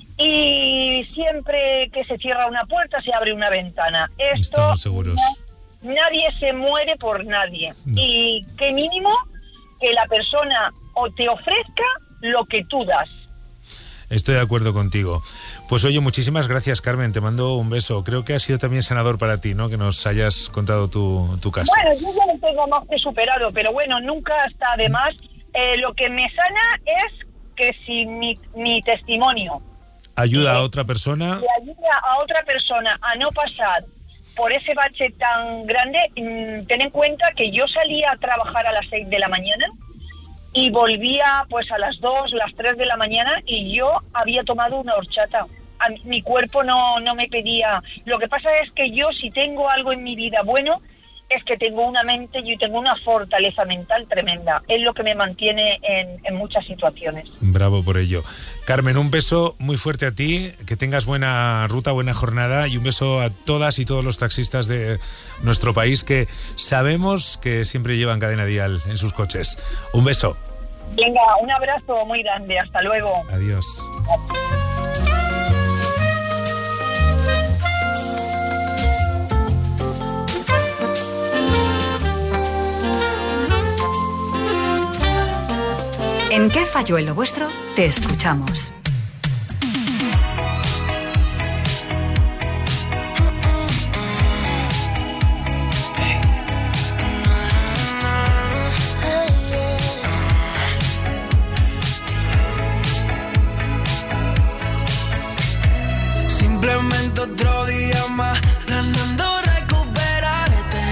Y siempre que se cierra una puerta se abre una ventana. Esto, estamos seguros. Na, nadie se muere por nadie. No. Y qué mínimo que la persona o te ofrezca lo que tú das. Estoy de acuerdo contigo. Pues oye, muchísimas gracias, Carmen, te mando un beso. Creo que ha sido también sanador para ti, ¿no?, que nos hayas contado tu, tu caso. Bueno, yo ya lo tengo más que superado, pero bueno, nunca está de más. Eh, lo que me sana es que si mi, mi testimonio ayuda a otra persona, le ayuda a otra persona a no pasar por ese bache tan grande. Ten en cuenta que yo salía a trabajar a las seis de la mañana y volvía pues a las dos, las tres de la mañana, y yo había tomado una horchata. A mi cuerpo no, no me pedía. Lo que pasa es que yo, si tengo algo en mi vida bueno, es que tengo una mente, yo tengo una fortaleza mental tremenda. Es lo que me mantiene en, en muchas situaciones. Bravo por ello. Carmen, un beso muy fuerte a ti, que tengas buena ruta, buena jornada, y un beso a todas y todos los taxistas de nuestro país que sabemos que siempre llevan Cadena Dial en sus coches. Un beso. Venga, un abrazo muy grande. Hasta luego. Adiós. ¿En qué falló en lo vuestro? Te escuchamos. Simplemente otro día más, planeando recuperarte.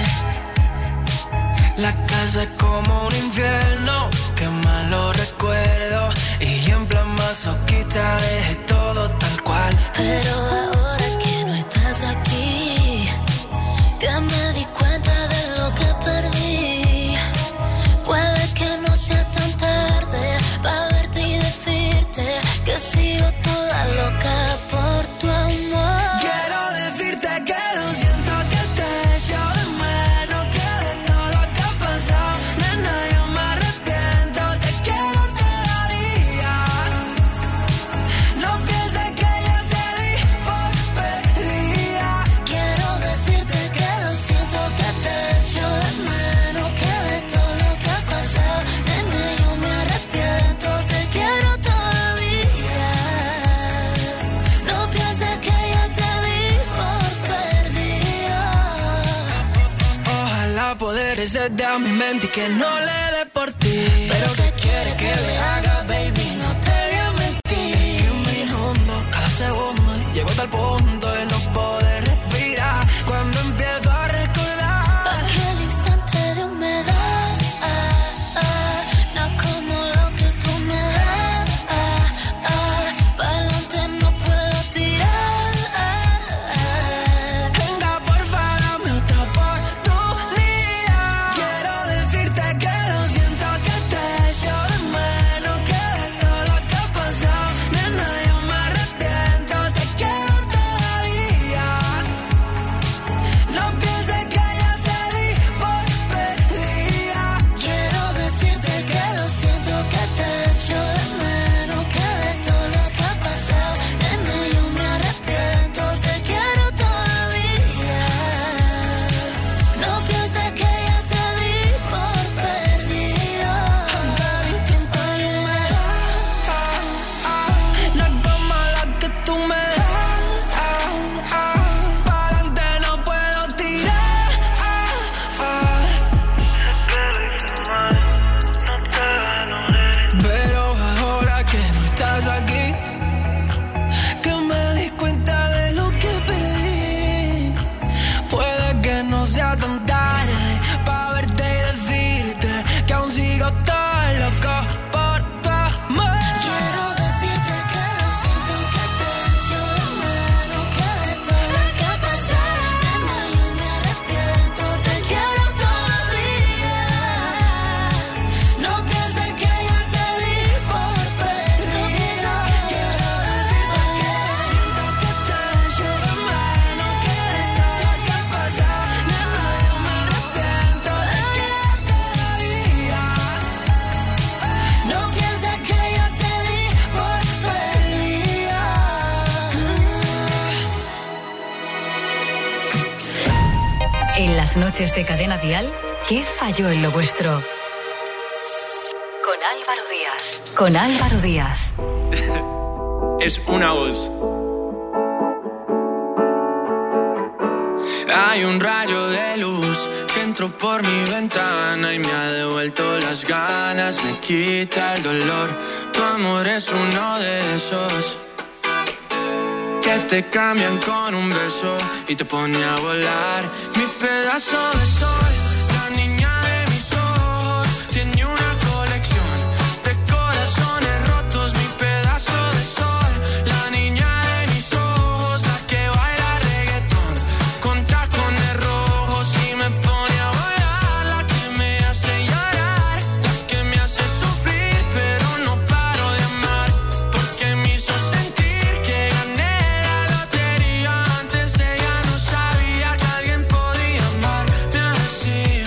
La casa es como un infierno, qué malo recuerdo, y en plan masoquista dejé todo tal cual. Pero ahora que no estás aquí, que me di cuenta de lo que perdí, puede que no sea tan tarde para verte y decirte que sigo toda loca por tu amor. Quiero decirte que lo siento, que te echo de menos, que de todo lo que ha pasado, nena, yo me arrepiento, te quiero todavía. No pienses que yo te di por perdida. Quiero decirte que lo siento, que te echo de menos, que de todo lo que ha pasado, nena, yo me arrepiento, te quiero todavía. No pienses que yo te di por perdida. Ojalá poder ser de a mi mente y que no le dé por ti. Pero ¿qué quieres que le haga, baby? No te voy a mentir. Un minuto, cada segundo, llego hasta el punto de no poder respirar. Cuando empiezo a recordar Aquel instante de humedad, ah, ah, no como lo que tú me das, ah, ah, pa'lante no puedo tirar, ah, ah. venga, porfa, dame otra oportunidad. Quiero decirte que lo siento, que te echo de menos, que de todo lo que ha pasado, nena, yo me arrepiento, te quiero todavía. Las noches de Cadena Dial, ¿qué falló en lo vuestro? Con Álvaro Díaz. Con Álvaro Díaz. Es una voz. Hay un rayo de luz que entró por mi ventana y me ha devuelto las ganas, me quita el dolor. Tu amor es uno de esos que te cambian con un beso y te pone a volar. Mi pedazo de sol, la niña de mis ojos, tiene una colección de corazones rotos. Mi pedazo de sol, la niña de mis ojos, la que baila reggaetón con tacones rojos y me pone a volar. La que me hace llorar, la que me hace sufrir, pero no paro de amar, porque me hizo sentir que gané la lotería. Antes ella no sabía que alguien podía amarme así.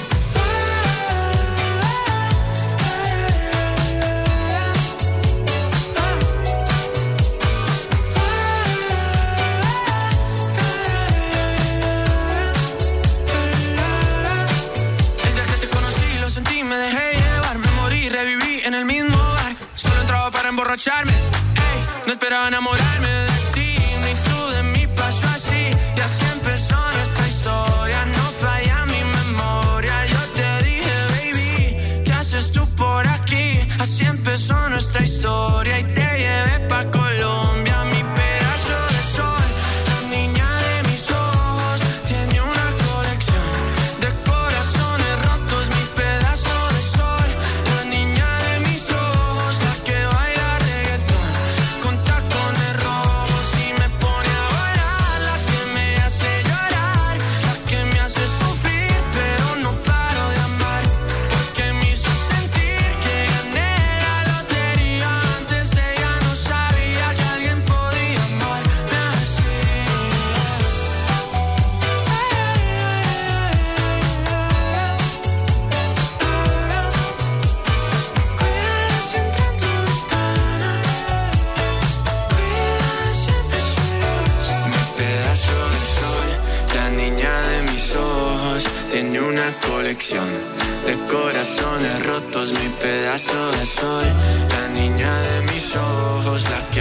El día que te conocí lo sentí, me dejé llevar, me morí, reviví en el mismo bar. Solo entraba para emborracharme, ey, no esperaba enamorarme de ti, ni tú de mí. Pasó así y así empezó nuestra historia. No falla mi memoria. Yo te dije, baby, ¿qué haces tú por aquí? Así empezó nuestra historia y te llevé pa' Colombia. Mi pedazo de sol, la niña de mis ojos, tiene una colección de corazones rotos. Mi pedazo de sol, la niña de mis ojos, la que baila reggaetón con tacones rojos y me pone a volar. La que me hace llorar, la que me hace sufrir, pero no paro de amar, porque me hizo sentir que gané la lotería. Antes ella no sabía que alguien podía amarme así. Cuida siempre tu ventana, cuida siempre su luz. Mi pedazo de sol, la niña de mis ojos, tiene una colección de corazones rotos. Mi pedazo de sol, la niña de mis ojos, la